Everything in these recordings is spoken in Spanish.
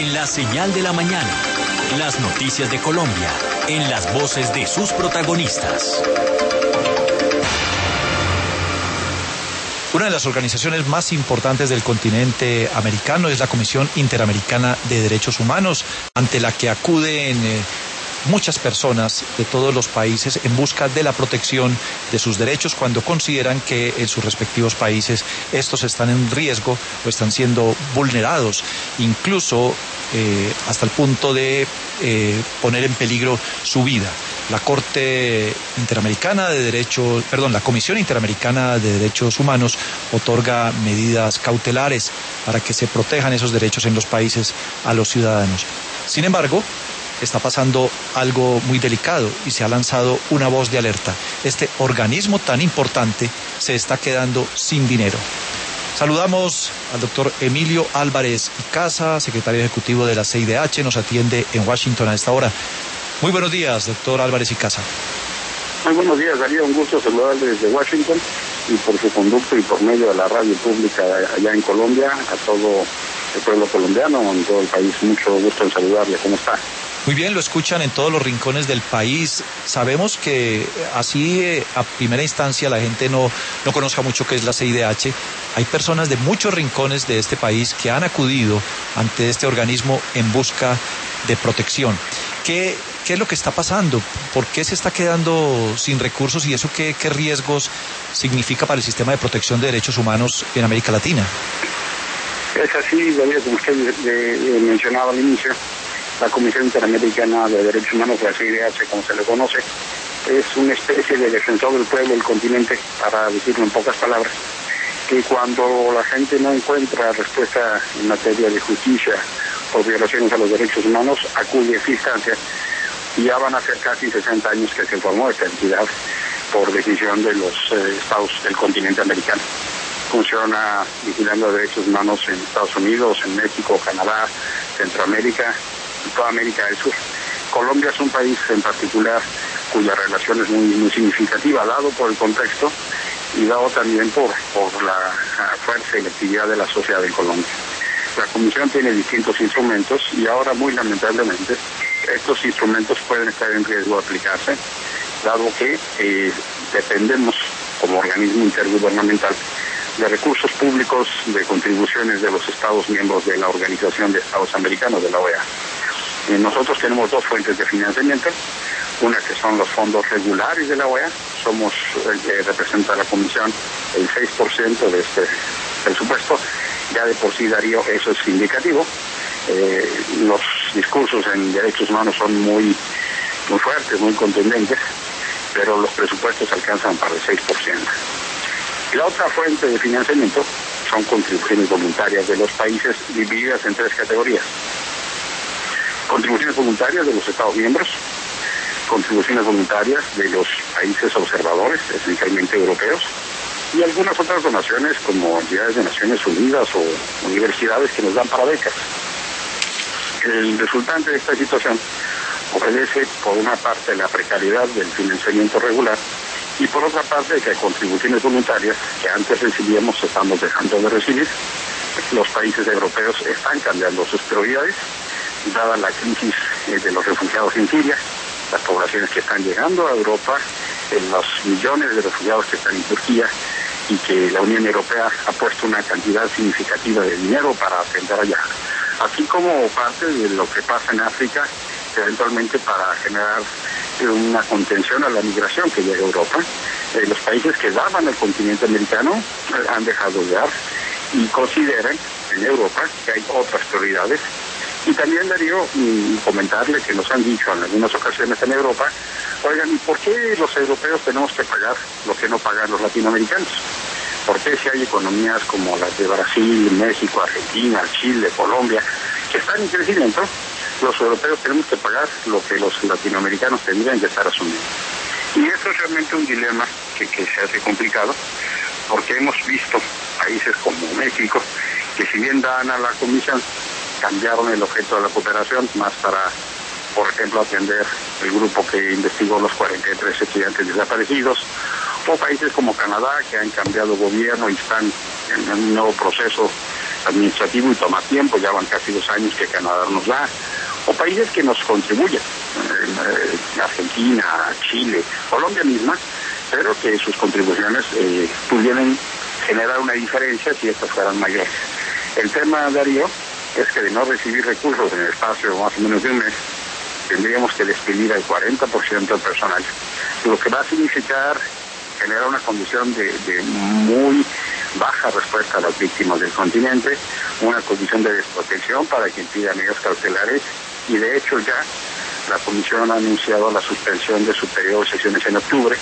En la señal de la mañana, las noticias de Colombia, en las voces de sus protagonistas. Una de las organizaciones más importantes del continente americano es la Comisión Interamericana de Derechos Humanos, ante la que acuden muchas personas de todos los países en busca de la protección de sus derechos cuando consideran que en sus respectivos países estos están en riesgo o están siendo vulnerados, incluso hasta el punto de poner en peligro su vida. La la Comisión Interamericana de Derechos Humanos otorga medidas cautelares para que se protejan esos derechos en los países a los ciudadanos. Sin embargo, está pasando algo muy delicado y se ha lanzado una voz de alerta. Este organismo tan importante se está quedando sin dinero. Saludamos al doctor Emilio Álvarez y Casa, secretario ejecutivo de la CIDH, nos atiende en Washington a esta hora. Muy buenos días, doctor Álvarez y Casa. Muy buenos días, Darío. Un gusto saludarle desde Washington y por su conducto y por medio de la radio pública allá en Colombia, a todo el pueblo colombiano, en todo el país. Mucho gusto en saludarle. ¿Cómo está? Muy bien, lo escuchan en todos los rincones del país. Sabemos que así a primera instancia la gente no conozca mucho qué es la CIDH. Hay personas de muchos rincones de este país que han acudido ante este organismo en busca de protección. ¿Qué es lo que está pasando? ¿Por qué se está quedando sin recursos y eso qué riesgos significa para el sistema de protección de derechos humanos en América Latina? Es así, David, como usted mencionaba al inicio, la Comisión Interamericana de Derechos Humanos, la CIDH, como se le conoce, es una especie de defensor del pueblo del continente, para decirlo en pocas palabras, que cuando la gente no encuentra respuesta en materia de justicia por violaciones a los derechos humanos, acude a esta instancia. Y ya van a ser casi 60 años que se formó esta entidad por decisión de los estados del continente americano. Funciona vigilando derechos humanos en Estados Unidos, en México, Canadá, Centroamérica y toda América del Sur. Colombia es un país en particular cuya relación es muy significativa, dado por el contexto y dado también por la fuerza y la actividad de la sociedad en Colombia. La Comisión tiene distintos instrumentos y ahora, muy lamentablemente, estos instrumentos pueden estar en riesgo de aplicarse, dado que dependemos, como organismo intergubernamental, de recursos públicos, de contribuciones de los Estados miembros de la Organización de Estados Americanos, de la OEA. Nosotros tenemos dos fuentes de financiamiento, una que son los fondos regulares de la OEA, somos el que representa a la Comisión el 6% de este presupuesto. Ya de por sí, Darío, eso es indicativo. Los discursos en derechos humanos son muy fuertes, muy contundentes, pero los presupuestos alcanzan para el 6%. Y la otra fuente de financiamiento son contribuciones voluntarias de los países, divididas en tres categorías. Contribuciones voluntarias de los Estados miembros, contribuciones voluntarias de los países observadores, esencialmente europeos, y algunas otras donaciones como entidades de Naciones Unidas o universidades que nos dan para becas. El resultante de esta situación obedece, por una parte, la precariedad del financiamiento regular y, por otra parte, que contribuciones voluntarias que antes recibíamos estamos dejando de recibir. Los países europeos están cambiando sus prioridades, dada la crisis de los refugiados en Siria, las poblaciones que están llegando a Europa, los millones de refugiados que están en Turquía, y que la Unión Europea ha puesto una cantidad significativa de dinero para atender allá. Así como parte de lo que pasa en África, eventualmente para generar una contención a la migración que llega a Europa. Los países que daban al continente americano han dejado de dar y consideran en Europa que hay otras prioridades. Y también, Darío, comentarle que nos han dicho en algunas ocasiones en Europa, oigan, ¿y por qué los europeos tenemos que pagar lo que no pagan los latinoamericanos? ¿Por qué si hay economías como las de Brasil, México, Argentina, Chile, Colombia, que están en crecimiento, los europeos tenemos que pagar lo que los latinoamericanos tendrían que estar asumiendo? Y eso es realmente un dilema que se hace complicado, porque hemos visto países como México, que si bien dan a la Comisión, cambiaron el objeto de la cooperación más para, por ejemplo, atender el grupo que investigó los 43 estudiantes desaparecidos, o países como Canadá, que han cambiado gobierno y están en un nuevo proceso administrativo y toma tiempo, ya van casi 2 años que Canadá nos da, o países que nos contribuyen, Argentina, Chile, Colombia misma, pero que sus contribuciones pudieran generar una diferencia si estas fueran mayores. El tema, Darío, es que de no recibir recursos en el espacio más o menos de un mes, tendríamos que despedir al 40% del personal, lo que va a significar generar una condición de muy baja respuesta a las víctimas del continente, una condición de desprotección para quien pida medidas cautelares, y de hecho ya la Comisión ha anunciado la suspensión de su periodo de sesiones en octubre,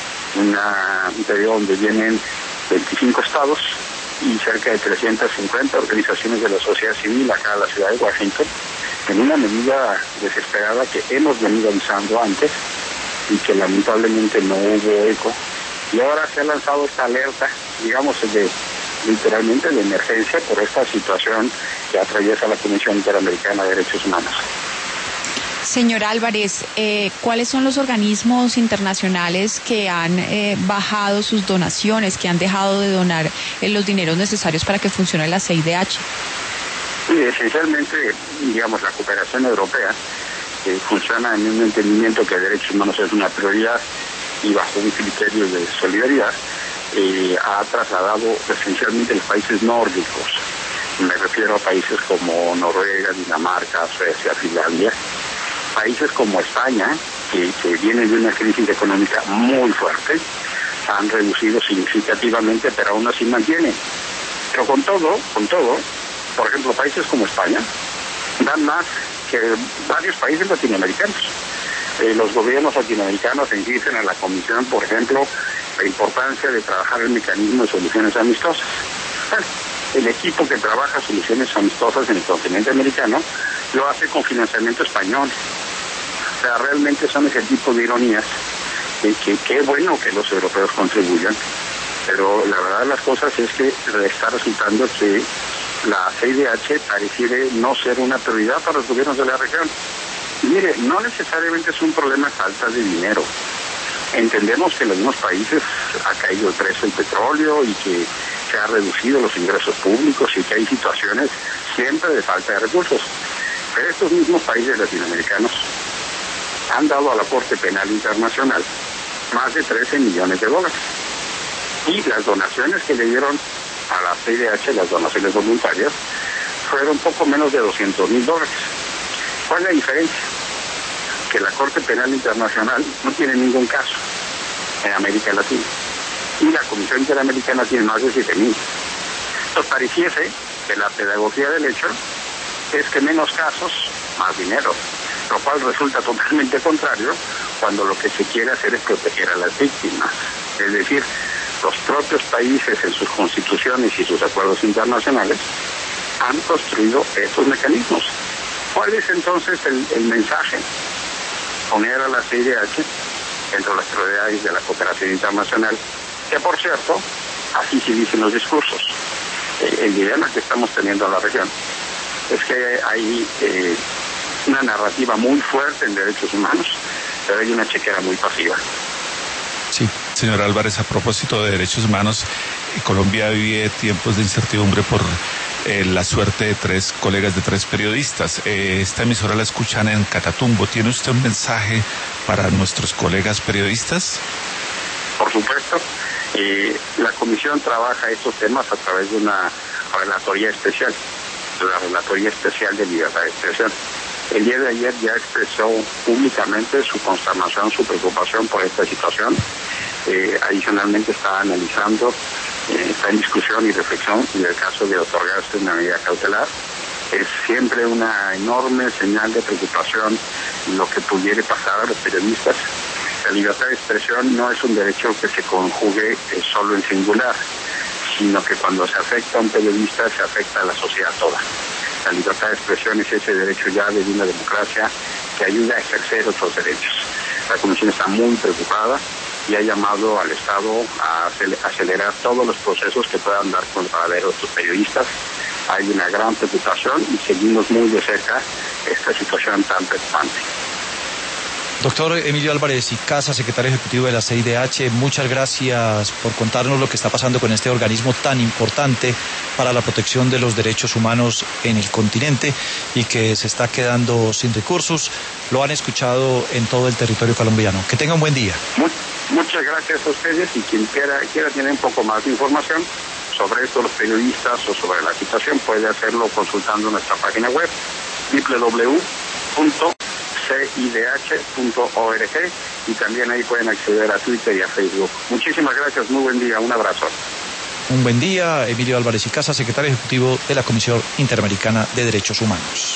un periodo donde vienen 25 estados y cerca de 350 organizaciones de la sociedad civil acá en la ciudad de Washington, en una medida desesperada que hemos venido avisando antes y que lamentablemente no hubo eco. Y ahora se ha lanzado esta alerta, digamos, literalmente de emergencia por esta situación que atraviesa la Comisión Interamericana de Derechos Humanos. Señor Álvarez, ¿cuáles son los organismos internacionales que han bajado sus donaciones, que han dejado de donar los dineros necesarios para que funcione la CIDH? Sí, esencialmente, digamos, la cooperación europea funciona en un entendimiento que derechos humanos es una prioridad y bajo un criterio de solidaridad ha trasladado esencialmente los países nórdicos. Me refiero a países como Noruega, Dinamarca, Suecia, Finlandia, países como España, que vienen de una crisis económica muy fuerte, han reducido significativamente, pero aún así mantienen. Pero con todo, por ejemplo, países como España dan más que varios países latinoamericanos. Los gobiernos latinoamericanos insisten en la Comisión, por ejemplo, la importancia de trabajar el mecanismo de soluciones amistosas. El equipo que trabaja soluciones amistosas en el continente americano lo hace con financiamiento español. O sea, realmente son ese tipo de ironías que qué bueno que los europeos contribuyan, pero la verdad de las cosas es que está resultando que la CIDH pareciera no ser una prioridad para los gobiernos de la región. Y mire, no necesariamente es un problema de falta de dinero. Entendemos que en algunos países ha caído el precio del petróleo y que se han reducido los ingresos públicos y que hay situaciones siempre de falta de recursos. Pero estos mismos países latinoamericanos han dado a la Corte Penal Internacional más de $13 millones. Y las donaciones que le dieron a la CIDH, las donaciones voluntarias, fueron poco menos de $200,000. ¿Cuál es la diferencia? Que la Corte Penal Internacional no tiene ningún caso en América Latina y la Comisión Interamericana tiene más de 7,000. Entonces pareciese que la pedagogía del hecho es que menos casos, más dinero, lo cual resulta totalmente contrario cuando lo que se quiere hacer es proteger a las víctimas. Es decir, los propios países en sus constituciones y sus acuerdos internacionales han construido estos mecanismos. ¿Cuál es entonces el mensaje? Poner a la CIDH entre las prioridades de la cooperación internacional, que por cierto, así se dicen los discursos. El dilema que estamos teniendo en la región es que hay una narrativa muy fuerte en derechos humanos, pero hay una chequera muy pasiva. Sí, señor Álvarez, a propósito de derechos humanos, Colombia vive tiempos de incertidumbre por la suerte de 3 colegas, de 3 periodistas. Esta emisora la escuchan en Catatumbo. ¿Tiene usted un mensaje para nuestros colegas periodistas? Por supuesto. La Comisión trabaja estos temas a través de una relatoría especial, la Relatoría Especial de Libertad de Expresión. El día de ayer ya expresó públicamente su consternación, su preocupación por esta situación. Adicionalmente está analizando, está en discusión y reflexión en el caso de otorgarse una medida cautelar. Es siempre una enorme señal de preocupación lo que pudiera pasar a los periodistas. La libertad de expresión no es un derecho que se conjugue solo en singular, sino que cuando se afecta a un periodista se afecta a la sociedad toda. La libertad de expresión es ese derecho ya de una democracia que ayuda a ejercer otros derechos. La Comisión está muy preocupada y ha llamado al Estado a acelerar todos los procesos que puedan dar con el paradero de estos periodistas. Hay una gran preocupación y seguimos muy de cerca esta situación tan preocupante. Doctor Emilio Álvarez y Casa, secretario ejecutivo de la CIDH, muchas gracias por contarnos lo que está pasando con este organismo tan importante para la protección de los derechos humanos en el continente y que se está quedando sin recursos. Lo han escuchado en todo el territorio colombiano. Que tenga un buen día. Muchas gracias a ustedes, y quien quiera tener un poco más de información sobre esto, los periodistas, o sobre la situación, puede hacerlo consultando nuestra página web www.cidh.org, y también ahí pueden acceder a Twitter y a Facebook. Muchísimas gracias, muy buen día, un abrazo. Un buen día, Emilio Álvarez y Casa, secretario ejecutivo de la Comisión Interamericana de Derechos Humanos.